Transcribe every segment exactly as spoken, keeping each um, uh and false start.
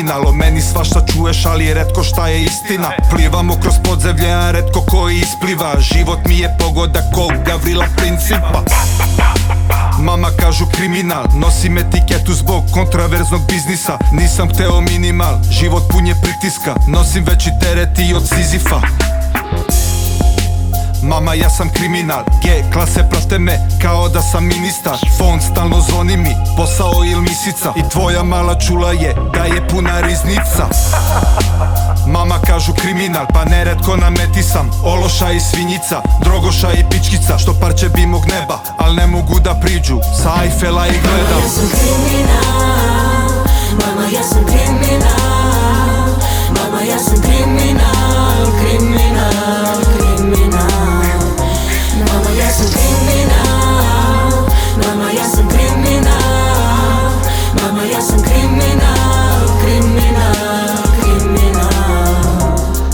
kriminal. O meni svašta čuješ, ali retko šta je istina. Plivamo kroz podzemlje, a retko koji ispliva. Život mi je pogoda ko Gavrila Principa. Mama kažu kriminal, nosim etiketu zbog kontraverznog biznisa. Nisam hteo minimal, život pun je pritiska. Nosim veći teret i od Sizifa. Mama, ja sam kriminal, G klase prate me kao da sam ministar. Fon stalno zvoni mi, posao il misica. I tvoja mala čula je da je puna riznica. Mama kažu kriminal, pa neretko na meti sam. Ološa i svinjica, drogoša i pičkica. Što parče bi mog neba, al ne mogu da priđu sa Eiffela i gledam. Mama, ja sam kriminal, mama, ja sam kriminal. Mama, ja sam kriminal, kriminal, kriminal. Mama, ja sam kriminal, mama, ja sam kriminal. Mama, ja sam kriminal, kriminal, kriminal.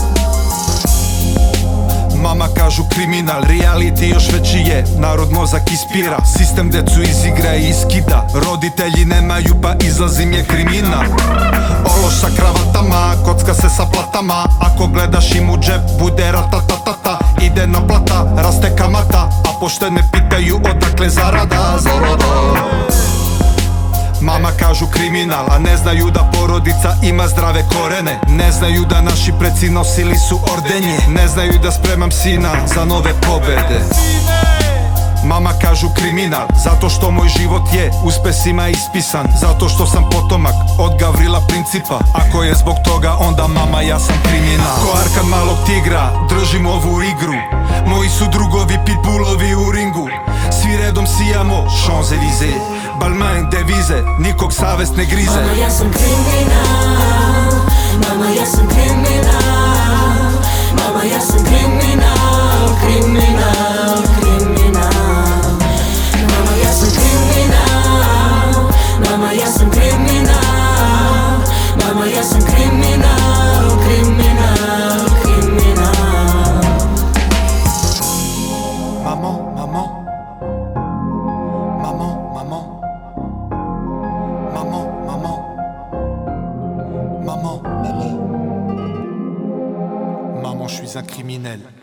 Mama kažu kriminal, reality još veći je. Narod mozak ispira, sistem decu izigra i iskida. Roditelji nemaju pa izlazim je kriminal. Ološ sa kravatama, kocka se sa platama. Ako gledaš im u džep, bude ratatatata. Ide naplata, raste kamata. A poštene pitaju odakle zarada, zarada. Mama kažu kriminal, a ne znaju da porodica ima zdrave korene. Ne znaju da naši preci nosili su ordenje. Ne znaju da spremam sina za nove pobede. Mama kažu kriminal, zato što moj život je uspesima ispisan. Zato što sam potomak od Gavrila Principa. Ako je zbog toga, onda mama, ja sam kriminal. Ko Arkan malog tigra, držim ovu igru. Moji su drugovi pitbullovi u ringu. Svi redom sijamo Champs-Élysées. Balmain devize, nikog savest ne grize. Mama, ja sam kriminal, mama, ja sam kriminal. Mama, ja sam kriminal, kriminal, kriminal. Mama, ja sam kriminal, mama, ja sam kriminal. Mama, ja sam kriminal, kriminal, kriminal. Mamo, mamo. Mamo, mamo. Mamo, mamo. Mamo, maman. Maman, je suis un criminel.